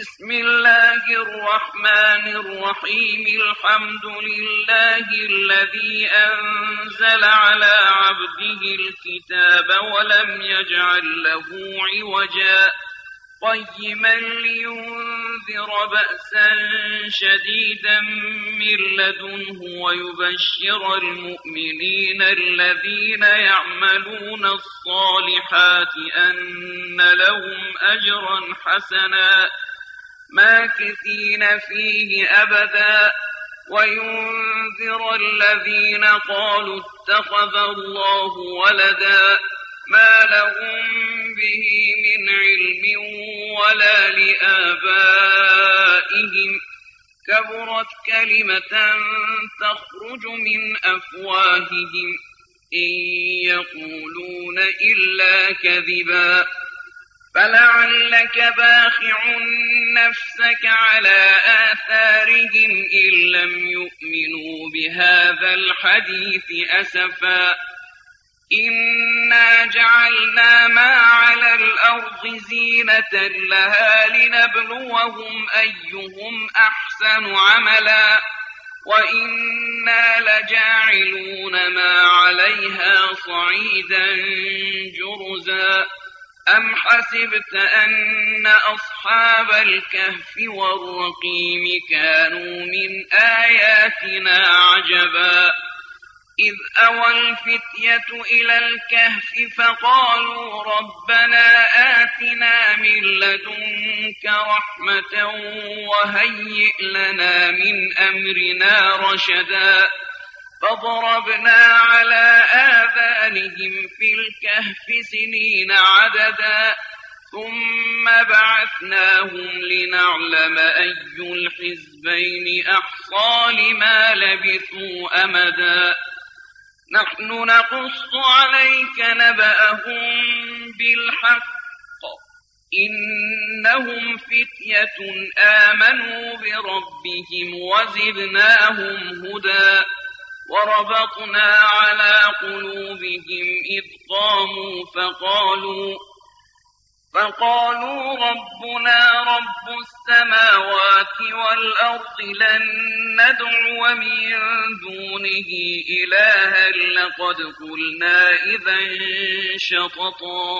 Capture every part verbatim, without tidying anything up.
بسم الله الرحمن الرحيم الحمد لله الذي أنزل على عبده الكتاب ولم يجعل له عوجا قيما لينذر بأسا شديدا من لدنه ويبشر المؤمنين الذين يعملون الصالحات أن لهم أجرا حسنا ماكثين فيه أبدا وينذر الذين قالوا اتخذ الله ولدا ما لهم به من علم ولا لآبائهم كبرت كلمة تخرج من أفواههم إن يقولون إلا كذبا فلعلك باخع نفسك على آثارهم إن لم يؤمنوا بهذا الحديث أسفا إنا جعلنا ما على الأرض زينة لها لنبلوهم أيهم أحسن عملا وإنا لجاعلون ما عليها صعيدا جرزا أم حسبت أن أصحاب الكهف والرقيم كانوا من آياتنا عجبا إذ أوى الفتية إلى الكهف فقالوا ربنا آتنا من لدنك رحمة وهيئ لنا من أمرنا رشدا فضربنا على آذانهم في الكهف سنين عددا ثم بعثناهم لنعلم أي الحزبين أحصى لما لبثوا أمدا نحن نقص عليك نبأهم بالحق إنهم فتية آمنوا بربهم وزدناهم هدى وربطنا على قلوبهم إذ قاموا فقالوا فقالوا ربنا رب السماوات والأرض لن ندعو من دونه إلها لقد قلنا إذا شططا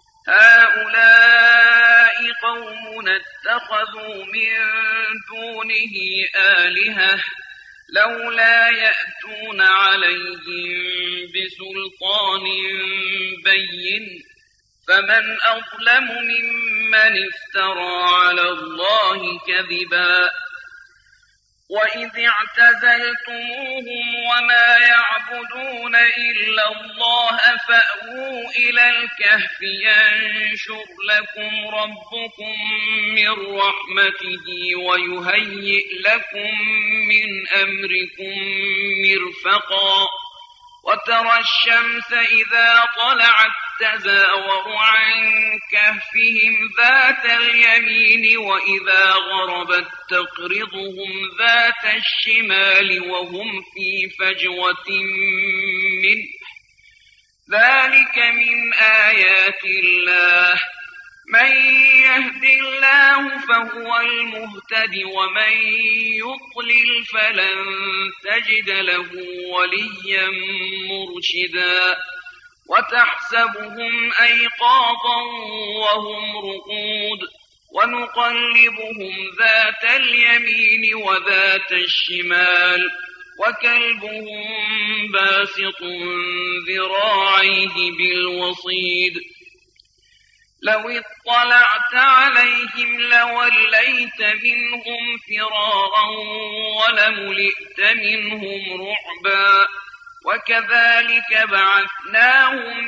هؤلاء قوم اتخذوا من دونه آلهة لولا يأتون عليهم بسلطان بين فمن أظلم ممن افترى على الله كذبا وإذ اعتزلتموهم وما يعبدون إلا الله فأووا إلى الكهف ينشر لكم ربكم من رحمته ويهيئ لكم من أمركم مرفقا وترى الشمس إذا طلعت تزاور عن كهفهم ذات اليمين وإذا غربت تقرضهم ذات الشمال وهم في فجوة منه ذلك من آيات الله من يهد الله فهو المهتد ومن يضلل فلن تجد له وليا مرشدا وتحسبهم أيقاظا وهم رقود ونقلبهم ذات اليمين وذات الشمال وكلبهم باسط ذراعيه بالوصيد لو اطلعت عليهم لوليت منهم فرارا ولملئت منهم رعبا وكذلك بعثناهم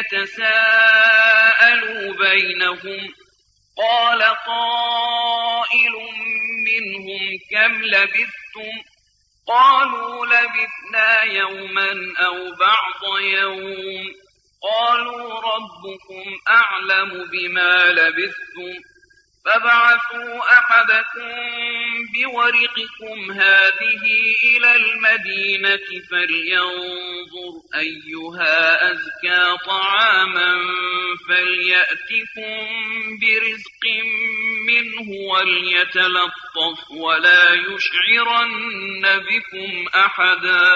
ليتساءلوا بينهم قال قائل منهم كم لبثتم قالوا لبثنا يوما أو بعض يوم قالوا ربكم أعلم بما لبثتم فابعثوا أحدكم بورقكم هذه إلى المدينة فلينظر أيها أزكى طعاما فليأتكم برزق منه وليتلطف ولا يشعرن بكم أحدا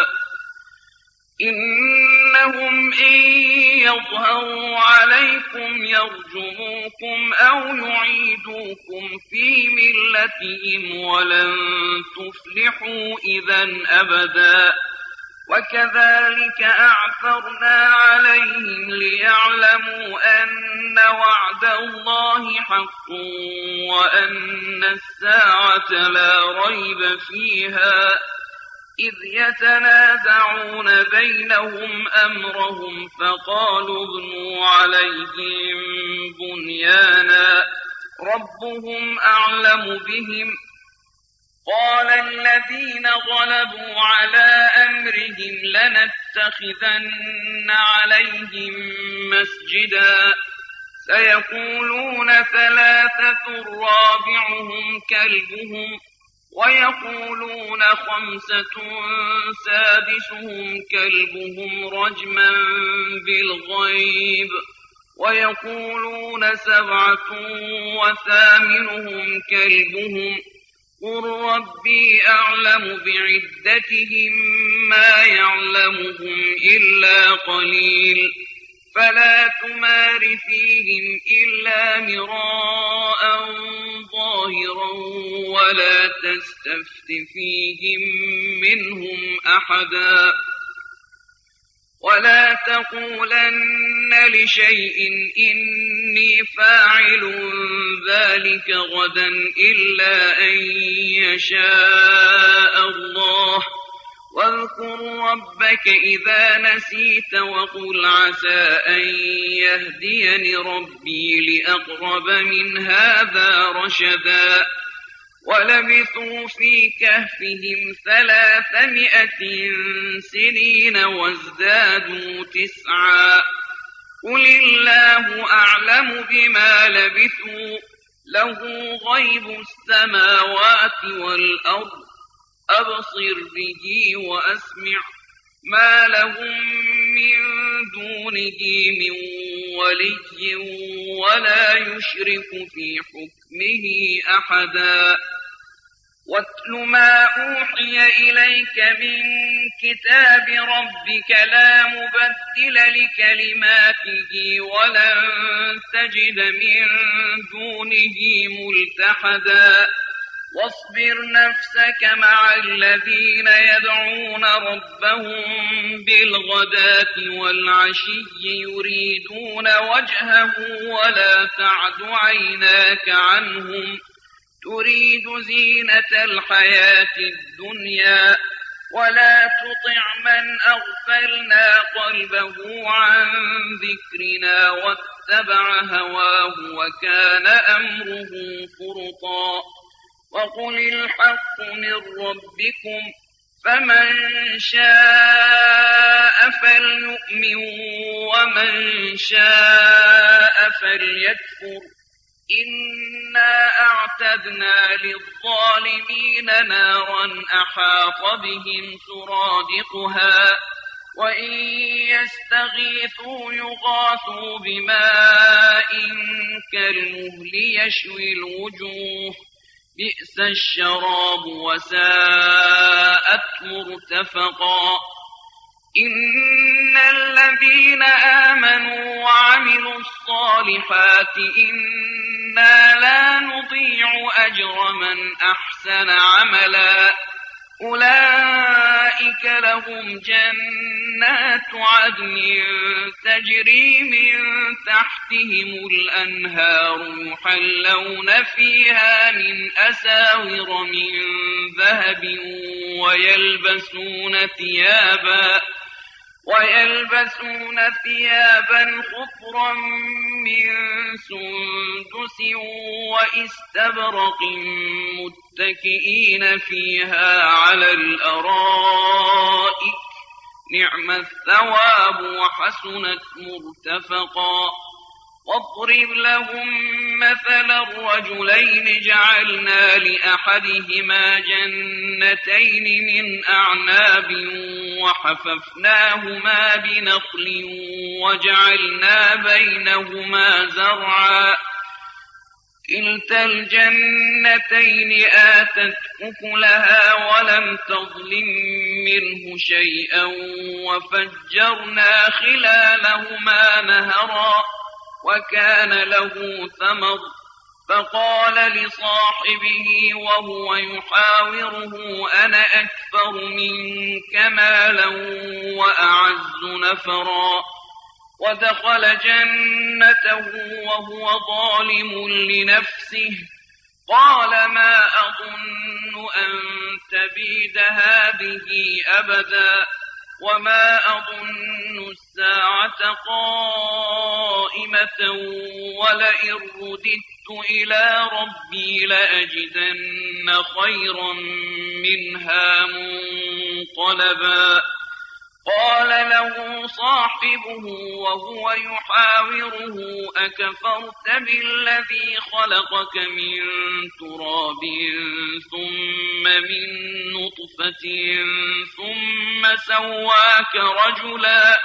إنهم إن يظهروا عليكم يرجموكم أو يعيدوكم في ملتهم ولن تفلحوا إذا أبدا وكذلك أعثرنا عليهم ليعلموا أن وعد الله حق وأن الساعة لا ريب فيها إذ يتنازعون بينهم أمرهم فقالوا ابنوا عليهم بنيانا ربهم أعلم بهم قال الذين غلبوا على أمرهم لنتخذن عليهم مسجدا سيقولون ثلاثة رابعهم كلبهم ويقولون خمسة سادسهم كلبهم رجما بالغيب ويقولون سبعة وثامنهم كلبهم قل ربي أعلم بعدتهم ما يعلمهم إلا قليل فلا تمار فيهم إلا مراء ظاهرا ولا تستفت فيهم منهم أحدا ولا تقولن لشيء إني فاعل ذلك غدا إلا أن يشاء الله واذكر ربك إذا نسيت وقل عسى أن يهديني ربي لأقرب من هذا رشدا ولبثوا في كهفهم ثلاثمائة سنين وازدادوا تسعا قل الله أعلم بما لبثوا له غيب السماوات والأرض أبصر به وأسمع ما لهم من دونه من ولي ولا يشرك في حكمه أحدا واتل ما أوحي إليك من كتاب ربك لا مبدل لكلماته ولن تجد من دونه ملتحدا واصبر نفسك مع الذين يدعون ربهم بالغداة والعشي يريدون وجهه ولا تعد عيناك عنهم تريد زينة الحياة الدنيا ولا تطع من أغفلنا قلبه عن ذكرنا واتبع هواه وكان أمره فرطا وقل الحق من ربكم فمن شاء فليؤمن ومن شاء فليكفر إنا أعتدنا للظالمين نارا أحاط بهم سرادقها وإن يستغيثوا يغاثوا بماء كالمهل يشوي الوجوه بئس الشراب وساءت مرتفقا إن الذين آمنوا وعملوا الصالحات إنا لا نضيع أجر من أحسن عملا أولئك لهم جنات عدن تجري من تحتهم الأنهار يحلون فيها من أساور من ذهب ويلبسون ثيابا ويلبسون ثيابا خضرا من سندس وإستبرق متكئين فيها على الأرائك نعم الثواب وحسنت مرتفقا واضرب لهم مثل الرجلين جعلنا لأحدهما جنتين من أعناب وحففناهما بنخل وجعلنا بينهما زرعا كلتا الجنتين آتت أكلها ولم تظلم منه شيئا وفجرنا خلالهما نهرا وكان له ثمر فقال لصاحبه وهو يحاوره أنا أكثر منك مالا وأعز نفرا ودخل جنته وهو ظالم لنفسه قال ما أظن أن تبيد هذه أبدا وما أظن الساعة قائمة ولئن رددت إلى ربي لأجدن خيرا منها منقلبا قال له صاحبه وهو يحاوره أكفرت بالذي خلقك من تراب ثم من نطفة ثم سواك رجلا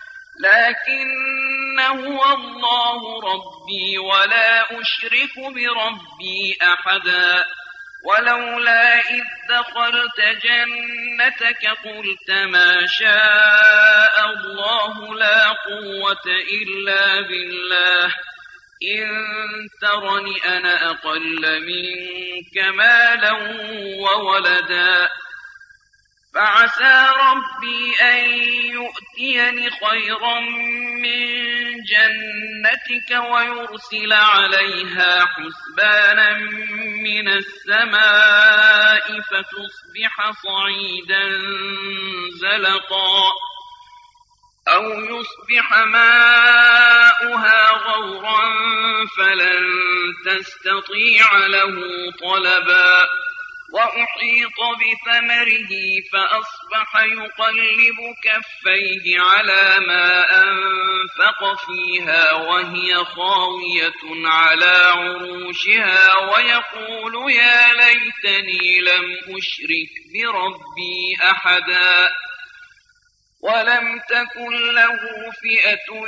لكن هو الله ربي ولا أشرك بربي أحدا ولولا إذ دخلت جنتك قلت ما شاء الله لا قوة إلا بالله إن ترني أنا أقل منك مالا وولدا فعسى ربي أن يؤتيني خيرا من جنتك ويرسل عليها حسبانا من السماء فتصبح صعيدا زلقا أو يصبح ماؤها غورا فلن تستطيع له طلبا وأحيط بثمره فأصبح يقلب كفيه على ما أنفق فيها وهي خاوية على عروشها ويقول يا ليتني لم أشرك بربي أحدا ولم تكن له فئة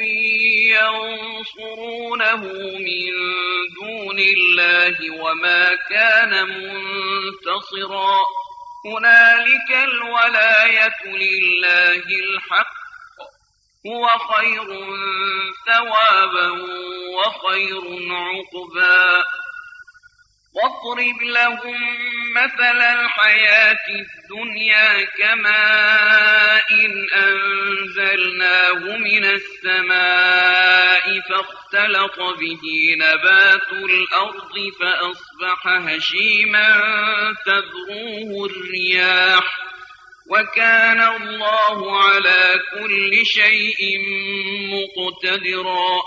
ينصرونه من دون الله وما كان منتصرا هنالك الولاية لله الحق هو خير ثوابا وخير عقبا واضرب لهم مثل الحياة الدنيا كماء إن أنزلناه من السماء فاختلط به نبات الأرض فأصبح هشيما تذروه الرياح وكان الله على كل شيء مقتدرا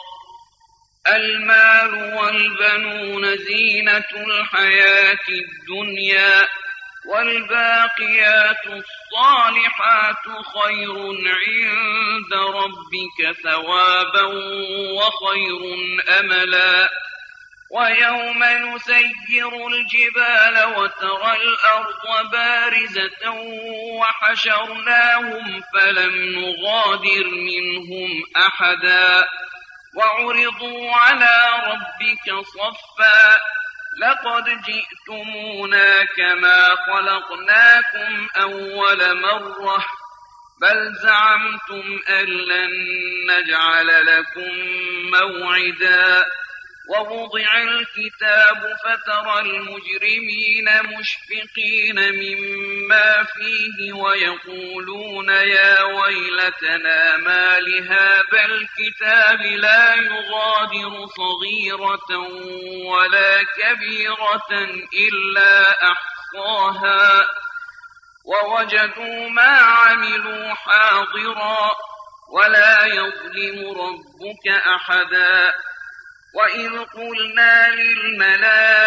المال والبنون زينة الحياة الدنيا والباقيات الصالحات خير عند ربك ثوابا وخير أملا ويوم نسير الجبال وترى الأرض بارزة وحشرناهم فلم نغادر منهم أحدا وعرضوا على ربك صفا لقد جئتمونا كما خلقناكم أول مرة بل زعمتم أن لن نجعل لكم موعدا ووضع الكتاب فترى المجرمين مشفقين مما فيه ويقولون يا ويلتنا ما لهذا الكتاب لا يغادر صغيرة ولا كبيرة إلا أحصاها ووجدوا ما عملوا حاضرا ولا يظلم ربك أحدا وإذ قلنا للملائكة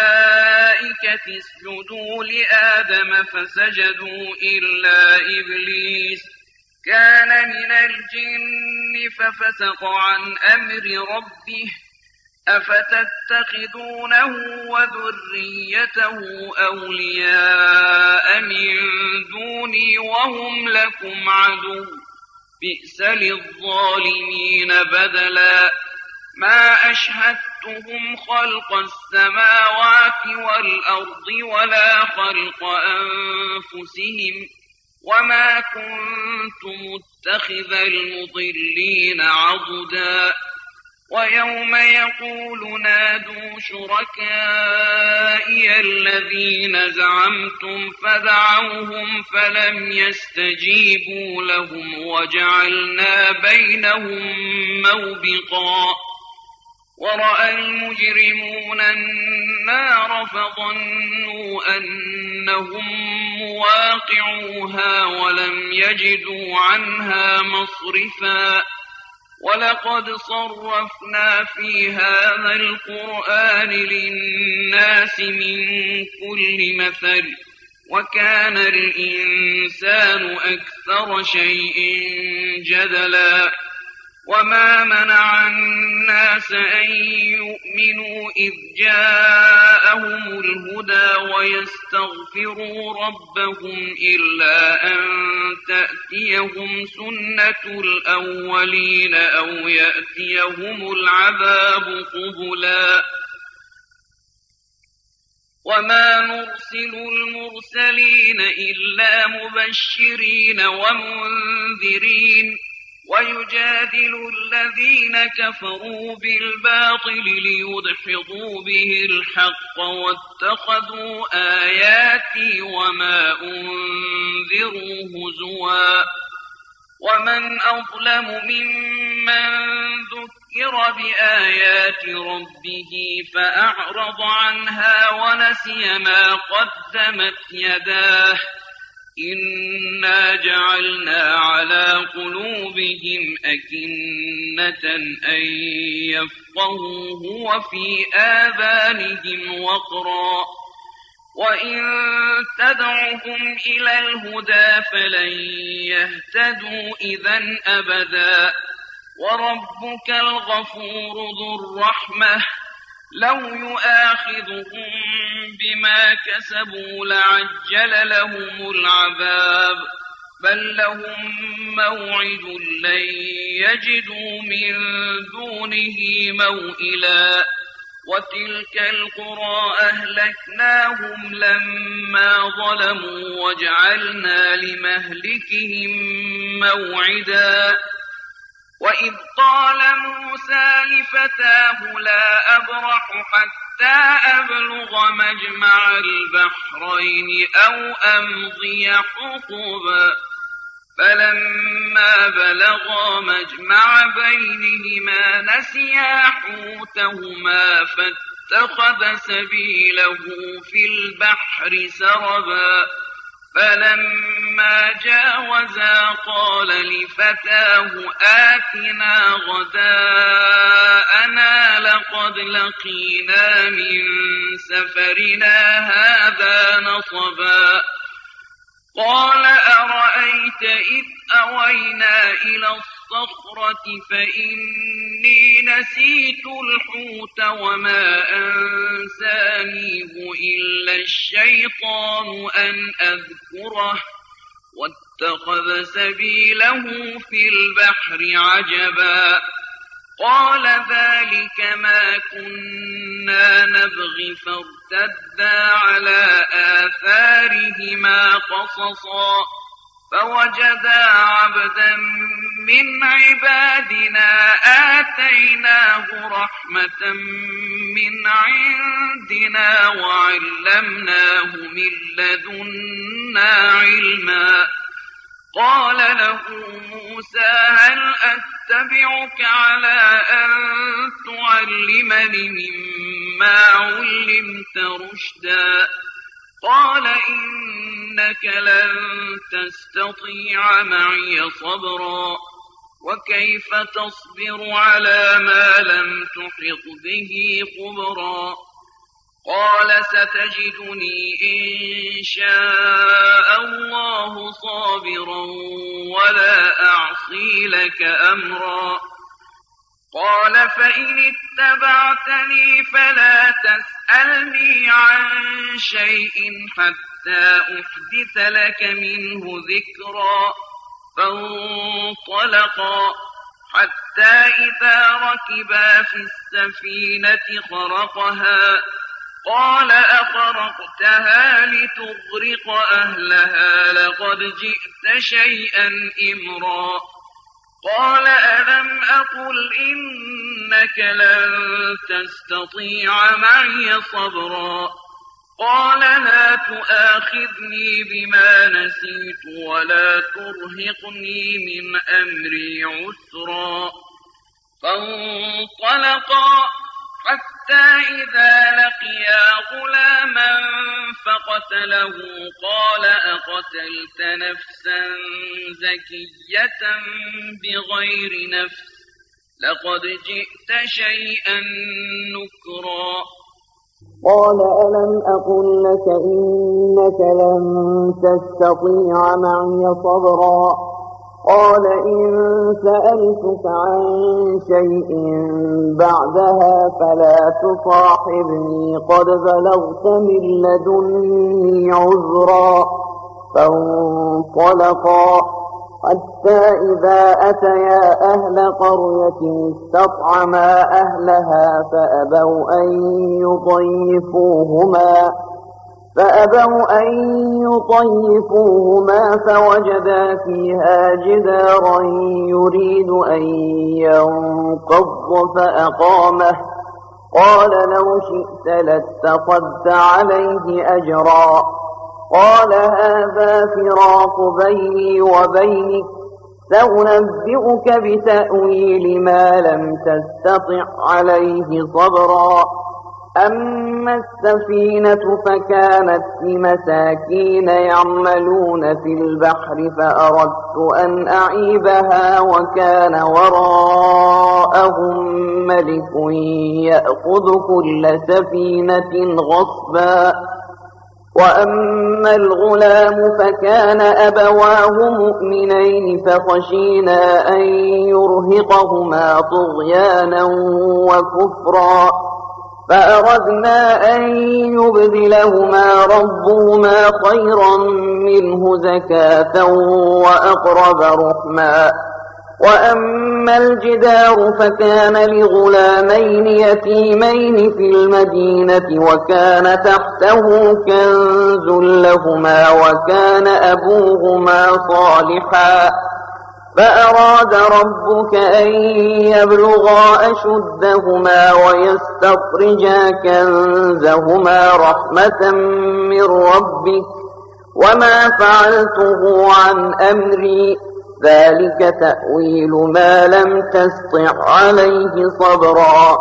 اسجدوا لآدم فسجدوا إلا إبليس كان من الجن ففسق عن أمر ربه أفتتخذونه وذريته أولياء من دوني وهم لكم عدو بئس للظالمين بدلا ما أشهدتهم خلق السماوات والأرض ولا خلق أنفسهم وما كنت متخذ المضلين عضدا ويوم يقول نادوا شركائي الذين زعمتم فدعوهم فلم يستجيبوا لهم وجعلنا بينهم موبقا ورأى المجرمون النار فظنوا أنهم مواقعوها ولم يجدوا عنها مصرفا ولقد صرفنا في هذا القرآن للناس من كل مثل وكان الإنسان أكثر شيء جدلا وما منع الناس أن يؤمنوا إذ جاءهم الهدى ويستغفروا ربهم إلا أن تأتيهم سنة الأولين أو يأتيهم العذاب قبلا وما نرسل المرسلين إلا مبشرين ومنذرين ويجادل الذين كفروا بالباطل ليدحضوا به الحق واتخذوا آياتي وما أنذروا هزوا ومن أظلم ممن ذكر بآيات ربه فأعرض عنها ونسي ما قدمت يداه إنا جعلنا على قلوبهم أكنة أن يفقهوه وفي آذانهم وقرا وإن تدعهم إلى الهدى فلن يهتدوا إذا أبدا وربك الغفور ذو الرحمة لو يؤاخذهم بما كسبوا لعجل لهم العذاب بل لهم موعد لن يجدوا من دونه موئلا وتلك القرى أهلكناهم لما ظلموا وجعلنا لمهلكهم موعدا وإذ قال موسى لفتاه لا أبرح حتى أبلغ مجمع البحرين أو أمضي حقبا فلما بلغا مجمع بينهما نسيا حوتهما فاتخذ سبيله في البحر سربا فلما جاوزا قال لفتاه آتنا غداءنا لقد لقينا من سفرنا هذا نصبا قال أرأيت إذ أوينا إلى الصخرة فإني نسيت الحوت وما أنسانيه إلا الشيطان أن أذكره واتخذ سبيله في البحر عجبا قال ذلك ما كنا نبغي فارتدا على آثارهما قصصا فوجدا عبدا من عبادنا آتيناه رحمة من عندنا وعلمناه من لدنا علما قال له موسى هل أتبعك على أن تعلمني مما علمت رشدا قال إنك لن تستطيع معي صبرا وكيف تصبر على ما لم تحط به خبرا قال ستجدني إن شاء الله صابرا ولا أعصي لك أمرا قال فإن اتبعتني فلا تسألني عن شيء حتى أحدث لك منه ذكرا. فانطلقا حتى إذا ركبا في السفينة خرقها قال أخرقتها لتغرق أهلها لقد جئت شيئا إمرا. قال ألم أقل إنك لن تستطيع معي صبرا. قال لا تؤاخذني بما نسيت ولا ترهقني من أمري عسرا. فانطلقا حتى إذا لقيا غلاما فقتله قال أقتلت نفسا زكية بغير نفس لقد جئت شيئا نكرا. قال ألم أقل لك إنك لن تستطيع معي صبرا. قال إن سألتك عن شيء بعدها فلا تصاحبني قد بلغت من لدني عذرا. فانطلقا حتى إذا أتيا أهل قرية استطعما أهلها فأبوا أن يضيفوهما فأبوا أن يضيفوهما فوجدا فيها جدارا يريد أن ينقض فأقامه. قال لو شئت لاتخذت عليه أجرا. قال هذا فراق بيني وبينك سأنبئك بتأويل ما لم تستطع عليه صبرا. أما السفينة فكانت لمساكين يعملون في البحر فأردت أن أعيبها وكان وراءهم ملك يأخذ كل سفينة غصبا. وأما الغلام فكان أبواه مؤمنين فخشينا أن يرهقهما طغيانا وكفرا فأردنا أن يبدلهما ربهما خيرا منه زكاة وأقرب رحما. وأما الجدار فكان لغلامين يتيمين في المدينة وكان تحته كنز لهما وكان أبوهما صالحا فأراد ربك أن يبلغا أشدهما ويستخرجا كنزهما رحمة من ربك وما فعلته عن أمري ذلك تأويل ما لم تسطع عليه صبرا.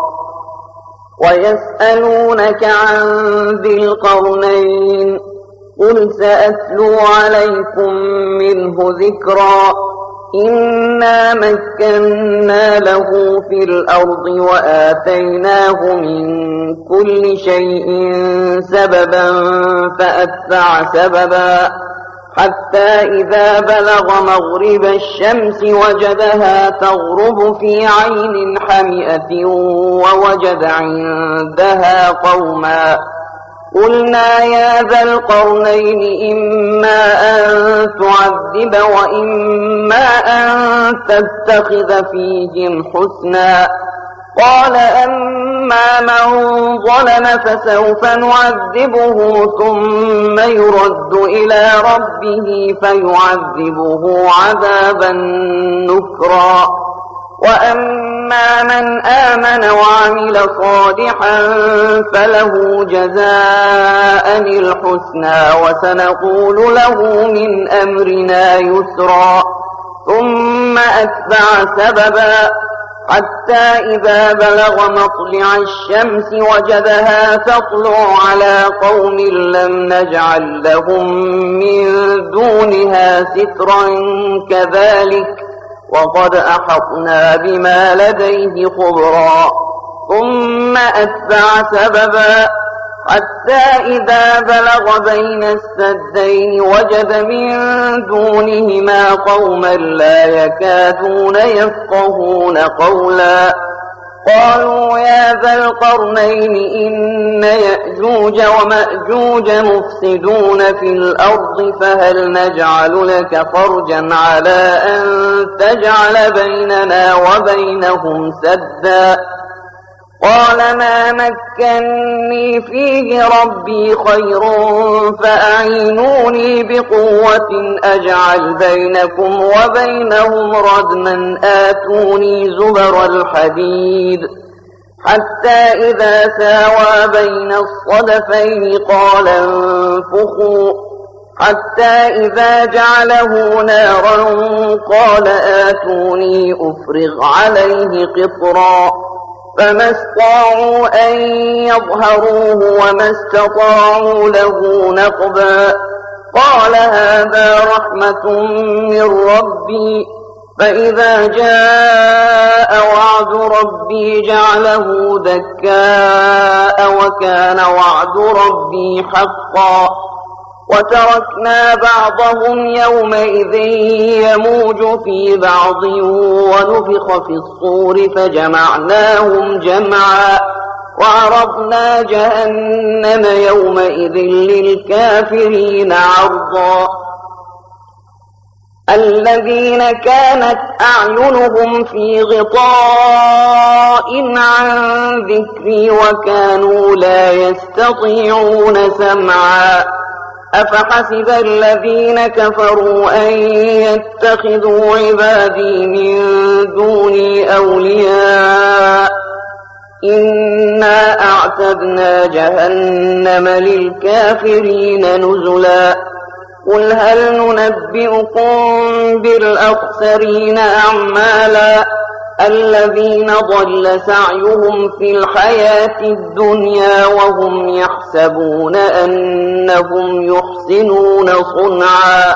ويسألونك عن ذي القرنين قل سأتلو عليكم منه ذكرا. إنا مكنا له في الأرض وآتيناه من كل شيء سببا فأتبع سببا حتى إذا بلغ مغرب الشمس وجدها تغرب في عين حمئة ووجد عندها قوما. قلنا يا ذا القرنين إما أن تعذب وإما أن تتخذ فيهم حسنا. قال أما من ظلم فسوف نعذبه ثم يرد إلى ربه فيعذبه عذابا نكرا. وأما من آمن وعمل صالحا فله جزاء الحسنى وسنقول له من أمرنا يسرا. ثم أتبع سببا حتى إذا بلغ مطلع الشمس وجدها تطلع على قوم لم نجعل لهم من دونها سترا كذلك وقد أحطنا بما لديه خبرا. ثم أتبع سببا حتى إذا بلغ بين السدين وجد من دونهما قوما لا يكادون يفقهون قولا. قالوا يا ذا القرنين إن يأجوج ومأجوج مفسدون في الأرض فهل نجعل لك فرجا على أن تجعل بيننا وبينهم سدا قال ما مكني فيه ربي خير فأعينوني بقوة أجعل بينكم وبينهم ردما آتوني زبر الحديد حتى إذا ساوى بين الصدفين قال انفخوا حتى إذا جعله نارا قال آتوني أفرغ عليه قطرا فما استطاعوا أن يظهروه وما استطاعوا له نقبا قال هذا رحمة من ربي فإذا جاء وعد ربي جعله دكاء وكان وعد ربي حقا وتركنا بعضهم يومئذ يموج في بعض ونفخ في الصور فجمعناهم جمعا وعرضنا جهنم يومئذ للكافرين عرضا الذين كانت أعينهم في غطاء عن ذكري وكانوا لا يستطيعون سمعا أفحسب الذين كفروا أن يتخذوا عبادي من دوني أولياء إنا أعتدنا جهنم للكافرين نزلا قل هل ننبئكم بالأخسرين أعمالا الذين ضل سعيهم في الحياة الدنيا وهم يحسبون أنهم يحسنون صنعا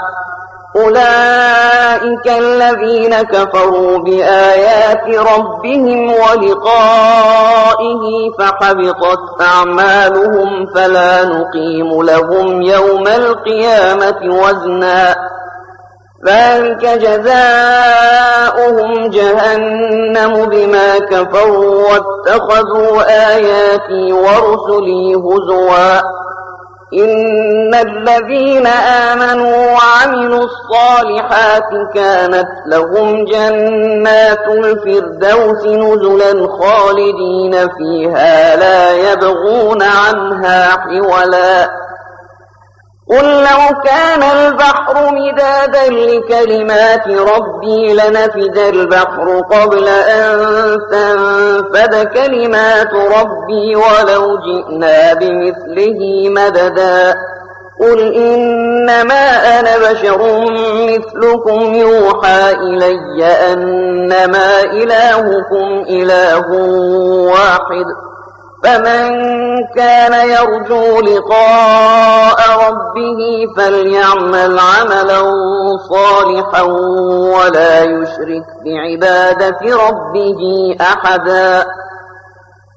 أولئك الذين كفروا بآيات ربهم ولقائه فحبطت أعمالهم فلا نقيم لهم يوم القيامة وزنا ذلك جزاؤهم جهنم بما كفروا واتخذوا آياتي ورسلي هزوا إن الذين آمنوا وعملوا الصالحات كانت لهم جنات الفردوس نزلا خالدين فيها لا يبغون عنها حولا قل لو كان البحر مدادا لكلمات ربي لنفد البحر قبل أن تنفد كلمات ربي ولو جئنا بمثله مددا قل إنما أنا بشر مثلكم يوحى إلي أنما إلهكم إله واحد فمن كان يرجو لقاء ربه فليعمل عملا صالحا ولا يشرك بعبادة ربه أحدا